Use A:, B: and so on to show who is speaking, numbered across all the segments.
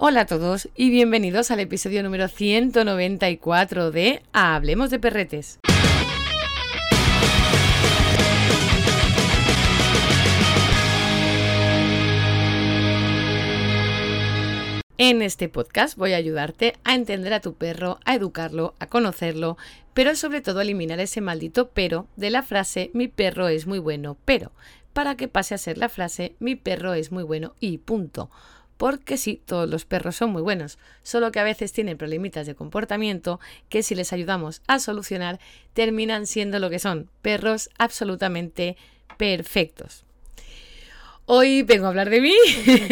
A: Hola a todos y bienvenidos al episodio número 194 de Hablemos de Perretes. En este podcast voy a ayudarte a entender a tu perro, a educarlo, a conocerlo, pero sobre todo a eliminar ese maldito pero de la frase mi perro es muy bueno, pero para que pase a ser la frase mi perro es muy bueno y punto. Porque sí, todos los perros son muy buenos, solo que a veces tienen problemitas de comportamiento que si les ayudamos a solucionar terminan siendo lo que son, perros absolutamente perfectos. Hoy vengo a hablar de mí,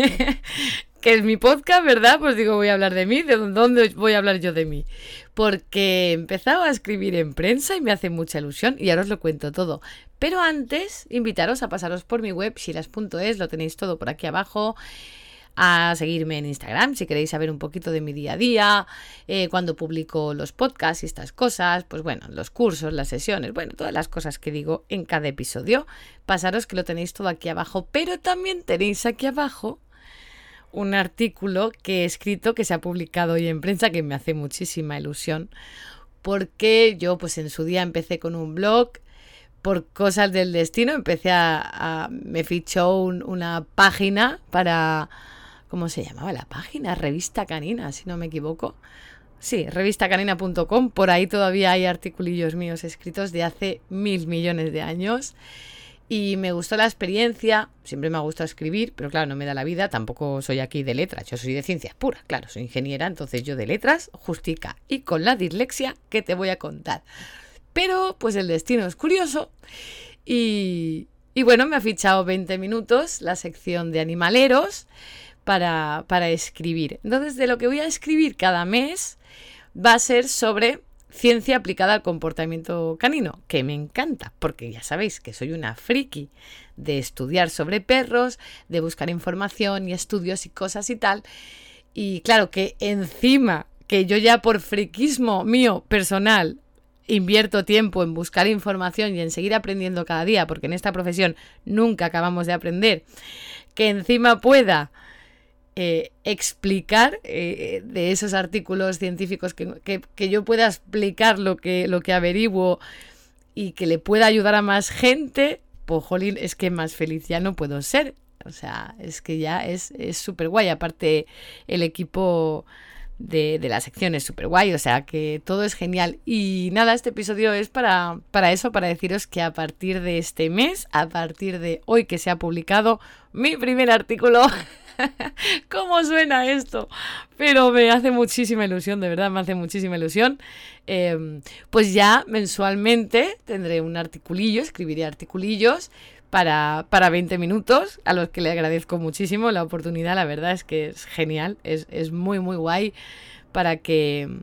A: que es mi podcast, ¿verdad? Pues digo, voy a hablar de mí, ¿de dónde voy a hablar yo de mí? Porque he empezado a escribir en prensa y me hace mucha ilusión y ahora os lo cuento todo. Pero antes, invitaros a pasaros por mi web, shilas.es, lo tenéis todo por aquí abajo. A seguirme en Instagram si queréis saber un poquito de mi día a día, cuando publico los podcasts y estas cosas, pues bueno, los cursos, las sesiones, bueno, todas las cosas que digo en cada episodio, pasaros que lo tenéis todo aquí abajo, pero también tenéis aquí abajo un artículo que he escrito que se ha publicado hoy en prensa que me hace muchísima ilusión, porque yo pues en su día empecé con un blog. Por cosas del destino me fichó una página para, ¿cómo se llamaba la página? Revista Canina, si no me equivoco. Sí, revistacanina.com, por ahí todavía hay articulillos míos escritos de hace 1.000 millones de años. Y me gustó la experiencia, siempre me ha gustado escribir, pero claro, no me da la vida, tampoco soy aquí de letras, yo soy de ciencias puras, claro, soy ingeniera, entonces yo de letras, justica, y con la dislexia, ¿qué te voy a contar? Pero pues el destino es curioso y bueno, me ha fichado 20 minutos la sección de animaleros para escribir. Entonces, de lo que voy a escribir cada mes va a ser sobre ciencia aplicada al comportamiento canino, que me encanta, porque ya sabéis que soy una friki de estudiar sobre perros, de buscar información y estudios y cosas y tal. Y claro que encima que yo ya por friquismo mío personal invierto tiempo en buscar información y en seguir aprendiendo cada día, porque en esta profesión nunca acabamos de aprender, que encima pueda explicar de esos artículos científicos, que yo pueda explicar lo que averiguo y que le pueda ayudar a más gente, pues jolín, es que más feliz ya no puedo ser. O sea, es que ya es súper guay. Aparte, el equipo de la sección es súper guay, o sea que todo es genial. Y nada, este episodio es para eso, para deciros que a partir de este mes, a partir de hoy que se ha publicado mi primer artículo, ¿cómo suena esto? Pero me hace muchísima ilusión, de verdad, me hace muchísima ilusión. Pues ya mensualmente tendré un articulillo, escribiré articulillos para 20 minutos, a los que le agradezco muchísimo la oportunidad, la verdad es que es genial, es muy muy guay para que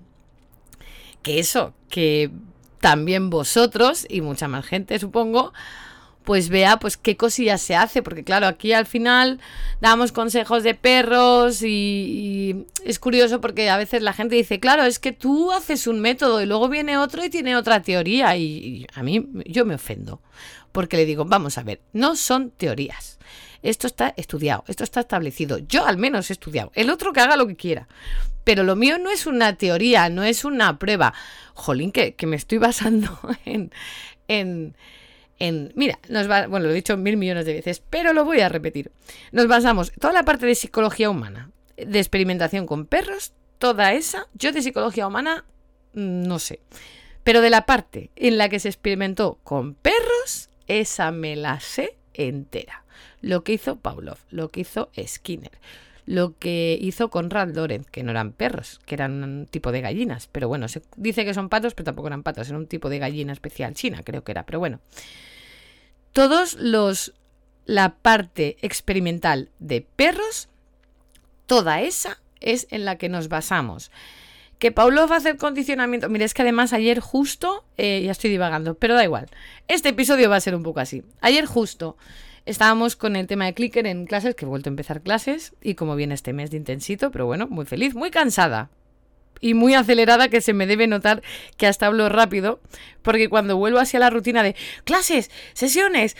A: también vosotros y mucha más gente supongo, pues vea pues qué cosillas se hace, porque claro, aquí al final damos consejos de perros y es curioso porque a veces la gente dice, claro, es que tú haces un método y luego viene otro y tiene otra teoría y a mí yo me ofendo. Porque le digo, vamos a ver, no son teorías. Esto está estudiado, esto está establecido. Yo al menos he estudiado. El otro que haga lo que quiera. Pero lo mío no es una teoría, no es una prueba. Jolín, que me estoy basando mira, bueno, lo he dicho 1.000 millones de veces, pero lo voy a repetir. Nos basamos, toda la parte de psicología humana, de experimentación con perros, toda esa, yo de psicología humana, no sé. Pero de la parte en la que se experimentó con perros, esa me la sé entera. Lo que hizo Pavlov, lo que hizo Skinner, lo que hizo Konrad Lorenz, que no eran perros, que eran un tipo de gallinas. Pero bueno, se dice que son patos, pero tampoco eran patos, era un tipo de gallina especial china, creo que era. Pero bueno, la parte experimental de perros, toda esa es en la que nos basamos. Que Pavlov hace el condicionamiento. Mira, es que además ayer justo, ya estoy divagando, pero da igual. Este episodio va a ser un poco así. Ayer justo estábamos con el tema de clicker en clases, que he vuelto a empezar clases, y como viene este mes de intensito, pero bueno, muy feliz, muy cansada y muy acelerada, que se me debe notar que hasta hablo rápido, porque cuando vuelvo hacia la rutina de clases, sesiones,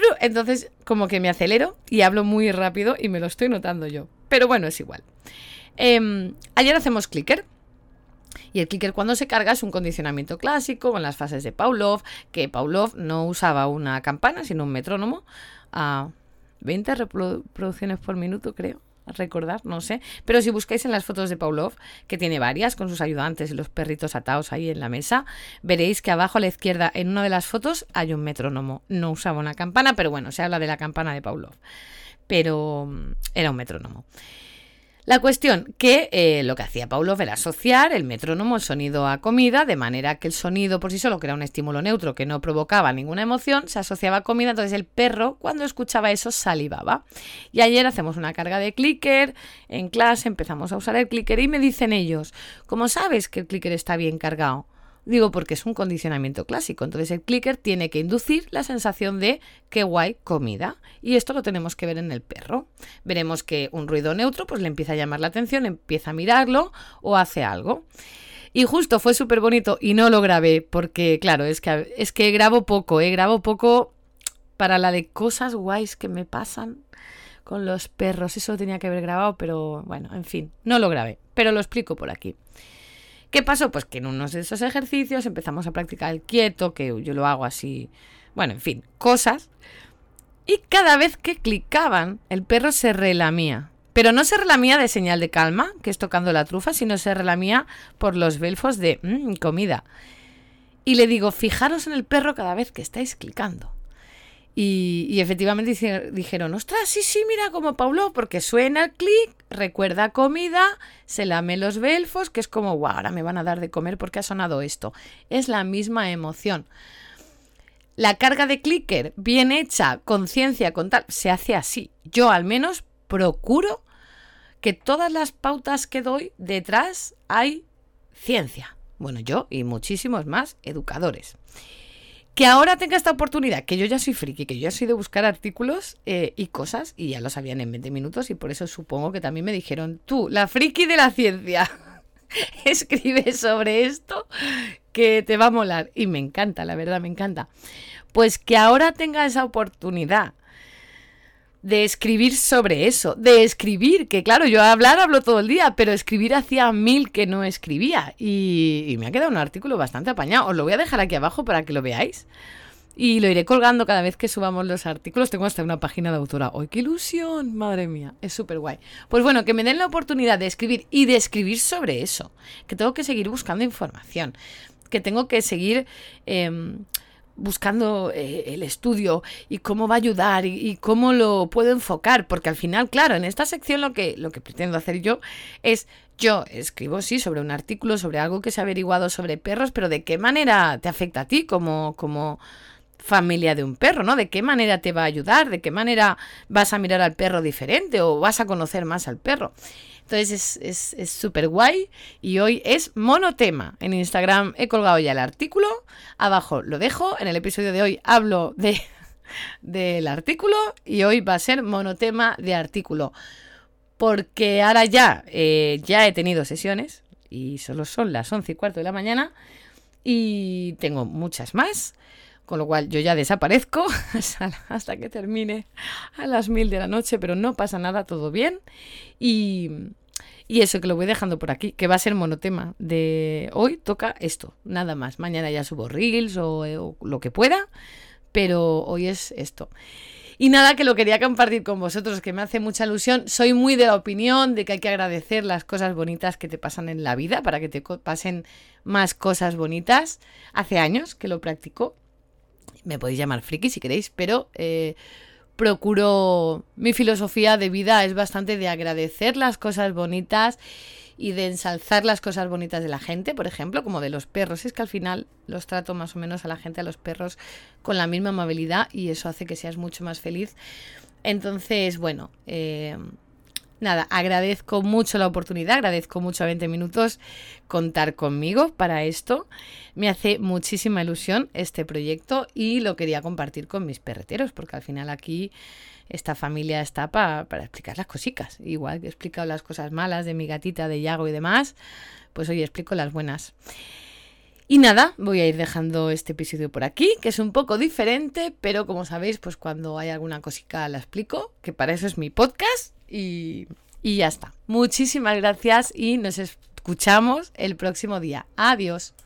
A: entonces como que me acelero y hablo muy rápido y me lo estoy notando yo. Pero bueno, es igual. Ayer hacemos clicker. Y el clicker cuando se carga es un condicionamiento clásico con las fases de Pavlov, que Pavlov no usaba una campana, sino un metrónomo a 20 reproducciones por minuto, creo. Recordar, no sé. Pero si buscáis en las fotos de Pavlov, que tiene varias con sus ayudantes y los perritos atados ahí en la mesa, veréis que abajo a la izquierda en una de las fotos hay un metrónomo. No usaba una campana, pero bueno, se habla de la campana de Pavlov. Pero era un metrónomo. La cuestión que lo que hacía Pavlov era asociar el metrónomo, el sonido a comida, de manera que el sonido por sí solo, que era un estímulo neutro que no provocaba ninguna emoción, se asociaba a comida, entonces el perro cuando escuchaba eso salivaba. Y ayer hacemos una carga de clicker, en clase empezamos a usar el clicker y me dicen ellos, ¿cómo sabes que el clicker está bien cargado? Digo, porque es un condicionamiento clásico. Entonces el clicker tiene que inducir la sensación de qué guay comida. Y esto lo tenemos que ver en el perro. Veremos que un ruido neutro pues le empieza a llamar la atención, empieza a mirarlo o hace algo. Y justo fue súper bonito y no lo grabé porque, claro, es que grabo poco para la de cosas guays que me pasan con los perros. Eso lo tenía que haber grabado, pero bueno, en fin, no lo grabé. Pero lo explico por aquí. ¿Qué pasó? Pues que en unos de esos ejercicios empezamos a practicar el quieto, que yo lo hago así, bueno, en fin, cosas. Y cada vez que clicaban, el perro se relamía. Pero no se relamía de señal de calma, que es tocando la trufa, sino se relamía por los belfos de comida. Y le digo, fijaros en el perro cada vez que estáis clicando. Y efectivamente dijeron, ostras, sí, mira como Pavlov, porque suena el clic, recuerda comida, se lame los belfos, que es como, wow, ahora me van a dar de comer porque ha sonado esto. Es la misma emoción. La carga de clicker bien hecha, conciencia con tal, se hace así. Yo al menos procuro que todas las pautas que doy detrás hay ciencia. Bueno, yo y muchísimos más educadores. Que ahora tenga esta oportunidad, que yo ya soy friki, que yo ya soy de buscar artículos y cosas, y ya lo sabían en 20 minutos, y por eso supongo que también me dijeron, tú, la friki de la ciencia, escribe sobre esto, que te va a molar. Y me encanta, la verdad, me encanta. Pues que ahora tenga esa oportunidad de escribir sobre eso, de escribir, que claro, yo hablo todo el día, pero escribir hacía 1000 que no escribía y me ha quedado un artículo bastante apañado. Os lo voy a dejar aquí abajo para que lo veáis y lo iré colgando cada vez que subamos los artículos. Tengo hasta una página de autora. ¡Ay, qué ilusión! Madre mía, es súper guay. Pues bueno, que me den la oportunidad de escribir y de escribir sobre eso, que tengo que seguir buscando información, que tengo que seguir buscando el estudio y cómo va a ayudar y cómo lo puedo enfocar, porque al final, claro, en esta sección lo que pretendo hacer yo escribo, sí, sobre un artículo, sobre algo que se ha averiguado sobre perros, pero de qué manera te afecta a ti como familia de un perro, ¿no? De qué manera te va a ayudar, de qué manera vas a mirar al perro diferente o vas a conocer más al perro. Entonces es súper guay y hoy es monotema. En Instagram he colgado ya el artículo, abajo lo dejo, en el episodio de hoy hablo del artículo y hoy va a ser monotema de artículo. Porque ahora ya he tenido sesiones y solo son las 11:15 de la mañana y tengo muchas más. Con lo cual yo ya desaparezco hasta que termine a las 1000 de la noche, pero no pasa nada, todo bien. Y eso, que lo voy dejando por aquí, que va a ser monotema. De hoy toca esto, nada más. Mañana ya subo reels o lo que pueda, pero hoy es esto. Y nada, que lo quería compartir con vosotros, que me hace mucha ilusión. Soy muy de la opinión de que hay que agradecer las cosas bonitas que te pasan en la vida para que te pasen más cosas bonitas. Hace años que lo practico. Me podéis llamar friki si queréis, pero procuro, mi filosofía de vida es bastante de agradecer las cosas bonitas y de ensalzar las cosas bonitas de la gente, por ejemplo, como de los perros. Es que al final los trato más o menos a la gente, a los perros, con la misma amabilidad y eso hace que seas mucho más feliz. Entonces, bueno, nada, agradezco mucho la oportunidad, agradezco mucho a 20 minutos contar conmigo para esto. Me hace muchísima ilusión este proyecto y lo quería compartir con mis perreteros, porque al final aquí esta familia está para explicar las cositas. Igual que he explicado las cosas malas de mi gatita, de Yago y demás, pues hoy explico las buenas. Y nada, voy a ir dejando este episodio por aquí, que es un poco diferente, pero como sabéis, pues cuando hay alguna cosica la explico, que para eso es mi podcast. Y Y ya está. Muchísimas gracias y nos escuchamos el próximo día. Adiós.